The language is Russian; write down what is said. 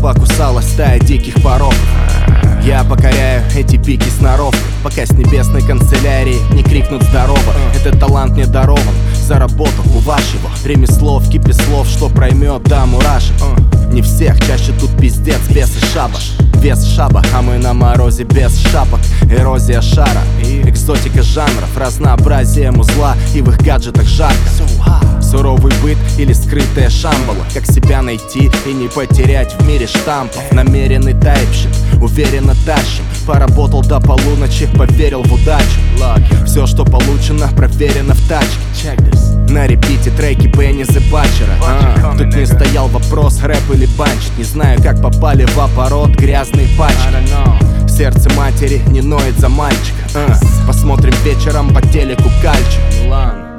покусала стая диких пороков. Я покоряю эти пики сноровкой, пока с небесной канцелярии не крикнут здорово. Этот талант мне дарован, заработал у вашего ремесло в кипе слов, что проймет до мурашек. Не всех, чаще тут пиздец, бес и шабаш. Вес шаба, а мы на морозе без шапок. Эрозия шара, экзотика жанров, разнообразие музла и в их гаджетах жарко. Суровый быт или скрытая шамбала, как себя найти и не потерять в мире штампов. Намеренный тайпщик, уверенно тащим. Поработал до полуночи, поверил в удачу. Все, что получено, проверено в тачке. На репите треки Бенни The Butcher. Тут не стоял вопрос, рэп или банчик. Не знаю, как попали в оборот грязные пачки. Сердце матери не ноет за мальчика. Посмотрим вечером по телеку Кальчик.